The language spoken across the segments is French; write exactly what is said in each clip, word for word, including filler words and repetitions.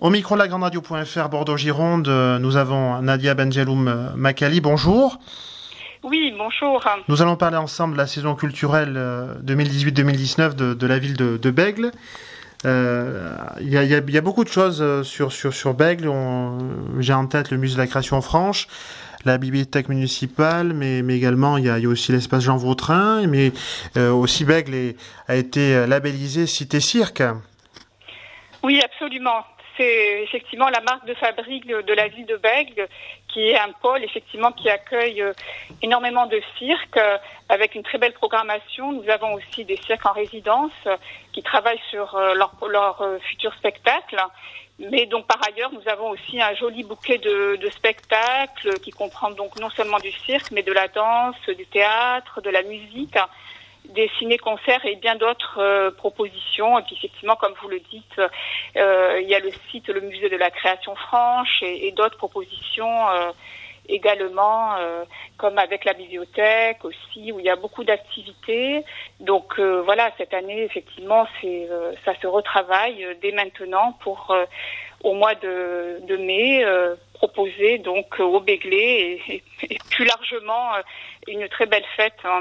Au micro de la grande radio point f r Bordeaux-Gironde, nous avons Nadia Benjeloum Makali. Bonjour. Oui, bonjour. Nous allons parler ensemble de la saison culturelle deux mille dix-huit deux mille dix-neuf de, de la ville de, de Bègles. Euh, il y a, y a, y a beaucoup de choses sur, sur, sur Bègles. On, j'ai en tête le musée de la création franche, la bibliothèque municipale, mais, mais également il y, a, il y a aussi l'espace Jean Vautrin, mais euh, aussi Bègles est, a été labellisé Cité Cirque. Oui, absolument. C'est effectivement la marque de fabrique de, de la ville de Bègles, qui est un pôle effectivement qui accueille euh, énormément de cirques, euh, avec une très belle programmation. Nous avons aussi des cirques en résidence euh, qui travaillent sur euh, leur, leur euh, futur spectacle. Mais donc par ailleurs, nous avons aussi un joli bouquet de, de spectacles qui comprend donc non seulement du cirque, mais de la danse, du théâtre, de la musique, des ciné-concerts et bien d'autres euh, propositions. Et puis effectivement, comme vous le dites, euh, il y a le site, le musée de la création franche et, et d'autres propositions euh, également, euh, comme avec la bibliothèque aussi, où il y a beaucoup d'activités. Donc euh, voilà, cette année, effectivement, c'est euh, ça se retravaille dès maintenant pour euh, au mois de, de mai euh, proposer donc aux Béglés et, et, et plus largement euh, une très belle fête en,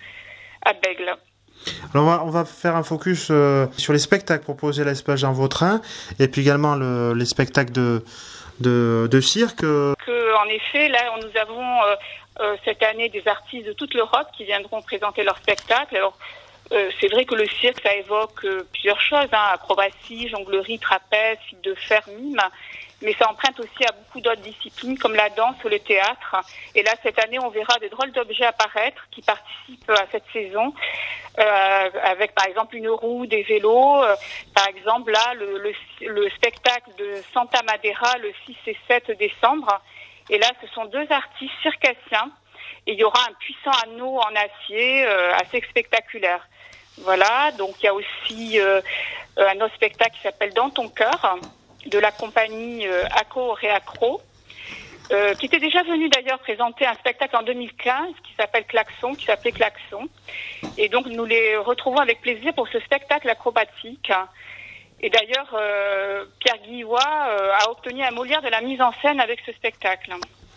à Bègles. Alors on va, on va faire un focus euh, sur les spectacles proposés à l'espace Jean Vautrin et puis également le, les spectacles de, de, de cirque. Que, en effet, là nous avons euh, euh, cette année des artistes de toute l'Europe qui viendront présenter leurs spectacles. Alors euh, c'est vrai que le cirque ça évoque euh, plusieurs choses, hein, acrobatie, jonglerie, trapèze, fil de fer, mime. Mais ça emprunte aussi à beaucoup d'autres disciplines comme la danse ou le théâtre. Et là, cette année, on verra des drôles d'objets apparaître qui participent à cette saison, euh, avec par exemple une roue, des vélos. Euh, par exemple, là, le, le, le spectacle de Santa Madeira le six et sept décembre. Et là, ce sont deux artistes circassiens. Et il y aura un puissant anneau en acier euh, assez spectaculaire. Voilà, donc il y a aussi euh, un autre spectacle qui s'appelle Dans ton cœur, de la compagnie euh, Acco Réacro, euh, qui était déjà venu d'ailleurs présenter un spectacle en deux mille quinze qui s'appelle Klaxon, qui s'appelait Klaxon. Et donc nous les retrouvons avec plaisir pour ce spectacle acrobatique. Et d'ailleurs, euh, Pierre Guillois euh, a obtenu un Molière de la mise en scène avec ce spectacle.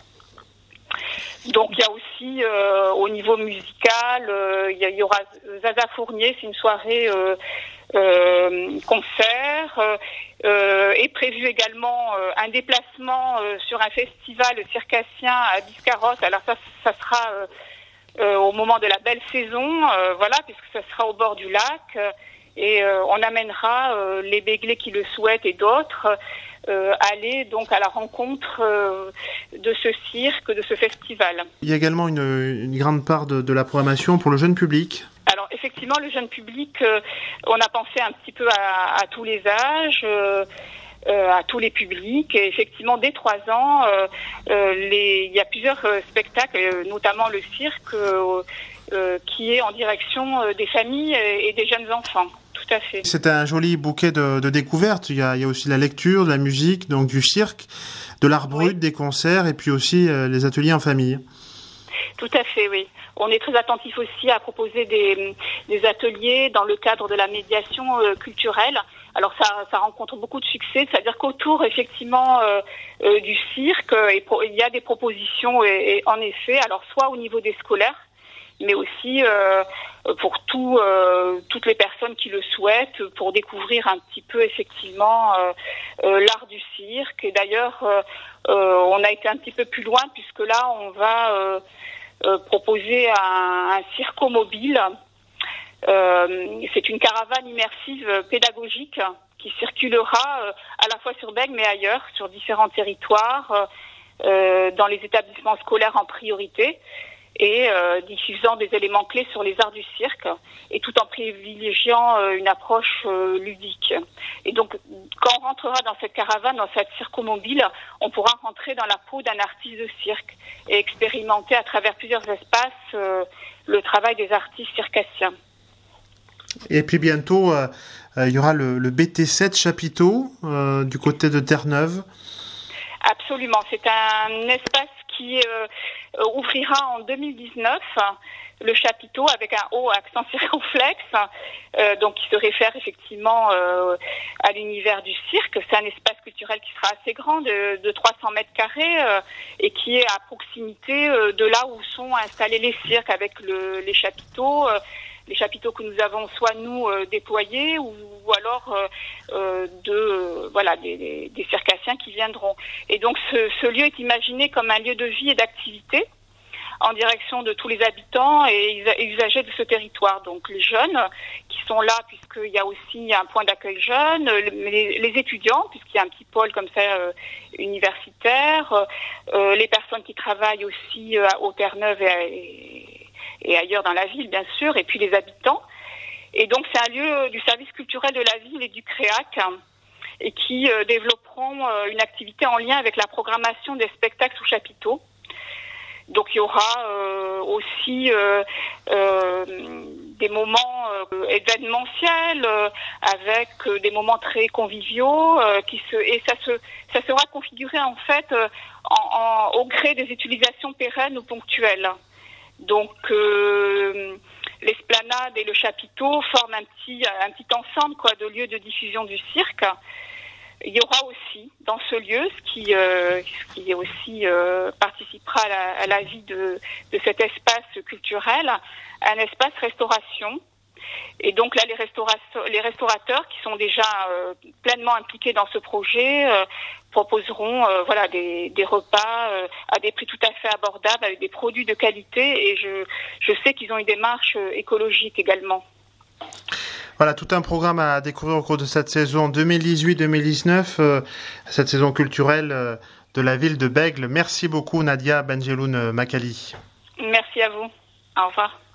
Donc il y a aussi euh, au niveau musical, euh, il y, y aura Zaza Fournier, c'est une soirée euh, euh, concert. Euh, euh, est prévu également euh, un déplacement euh, sur un festival circassien à Biscarrosse. Alors ça, ça sera euh, euh, au moment de la belle saison, euh, voilà, puisque ça sera au bord du lac. Euh, et euh, on amènera euh, les Béglés qui le souhaitent et d'autres euh, aller donc à la rencontre euh, de ce cirque, de ce festival. Il y a également une, une grande part de, de la programmation pour le jeune public. Alors effectivement, le jeune public, euh, on a pensé un petit peu à, à tous les âges, euh, euh, à tous les publics. Et effectivement, dès trois ans, euh, euh, les, il y a plusieurs euh, spectacles, euh, notamment le cirque, euh, euh, qui est en direction euh, des familles et, et des jeunes enfants. Tout à fait. C'est un joli bouquet de, de découvertes. Il y a, il y a aussi la lecture, de la musique, donc du cirque, de l'art brut, oui. Des concerts et puis aussi euh, les ateliers en famille. Tout à fait, oui. On est très attentif aussi à proposer des, des ateliers dans le cadre de la médiation euh, culturelle. Alors ça, ça rencontre beaucoup de succès, c'est-à-dire qu'autour effectivement euh, euh, du cirque, et pro- il y a des propositions et, et en effet, alors soit au niveau des scolaires, mais aussi euh, pour tout, euh, toutes les personnes qui le souhaitent, pour découvrir un petit peu effectivement euh, euh, l'art du cirque. Et d'ailleurs, euh, euh, on a été un petit peu plus loin puisque là, on va euh, euh, proposer un, un circo-mobile. Euh, c'est une caravane immersive pédagogique qui circulera euh, à la fois sur Bègles mais ailleurs, sur différents territoires, euh, dans les établissements scolaires en priorité, et euh, diffusant des éléments clés sur les arts du cirque, et tout en privilégiant euh, une approche euh, ludique. Et donc, quand on rentrera dans cette caravane, dans cette circo-mobile, on pourra rentrer dans la peau d'un artiste de cirque et expérimenter à travers plusieurs espaces euh, le travail des artistes circassiens. Et puis bientôt, euh, euh, il y aura le, le B T sept Chapiteau euh, du côté de Terre-Neuve. Absolument, c'est un espace qui euh, ouvrira en deux mille dix-neuf le chapiteau avec un haut accent circonflexe, euh, donc qui se réfère effectivement euh, à l'univers du cirque. C'est un espace culturel qui sera assez grand, de, de trois cents mètres carrés, euh, et qui est à proximité euh, de là où sont installés les cirques, avec le, les chapiteaux, euh, les chapiteaux que nous avons soit nous euh, déployés ou, ou alors euh, euh, de euh, voilà des, des, des circassiens qui viendront. Et donc ce, ce lieu est imaginé comme un lieu de vie et d'activité, en direction de tous les habitants et usagers de ce territoire. Donc les jeunes qui sont là, puisqu'il y a aussi un point d'accueil jeunes, les, les étudiants, puisqu'il y a un petit pôle comme ça euh, universitaire, euh, les personnes qui travaillent aussi euh, aux Terre-Neuve et, et ailleurs dans la ville, bien sûr, et puis les habitants. Et donc c'est un lieu du service culturel de la ville et du Créac, et qui euh, développeront euh, une activité en lien avec la programmation des spectacles sous chapiteaux. Donc il y aura euh, aussi euh, euh, des moments euh, événementiels euh, avec euh, des moments très conviviaux euh, qui se et ça se ça sera configuré en fait euh, en, en, au gré des utilisations pérennes ou ponctuelles. Donc euh, l'esplanade et le chapiteau forment un petit un petit ensemble quoi de lieux de diffusion du cirque. Il y aura aussi dans ce lieu, ce qui, euh, ce qui aussi euh, participera à la, à la vie de, de cet espace culturel, un espace restauration. Et donc là, les, restaura- les restaurateurs qui sont déjà euh, pleinement impliqués dans ce projet euh, proposeront euh, voilà des, des repas euh, à des prix tout à fait abordables, avec des produits de qualité. Et je, je sais qu'ils ont une démarche écologique également. Voilà, tout un programme à découvrir au cours de cette saison deux mille dix-huit deux mille dix-neuf, euh, cette saison culturelle euh, de la ville de Bègles. Merci beaucoup Nadia Benjeloun Makali. Merci à vous. Au revoir.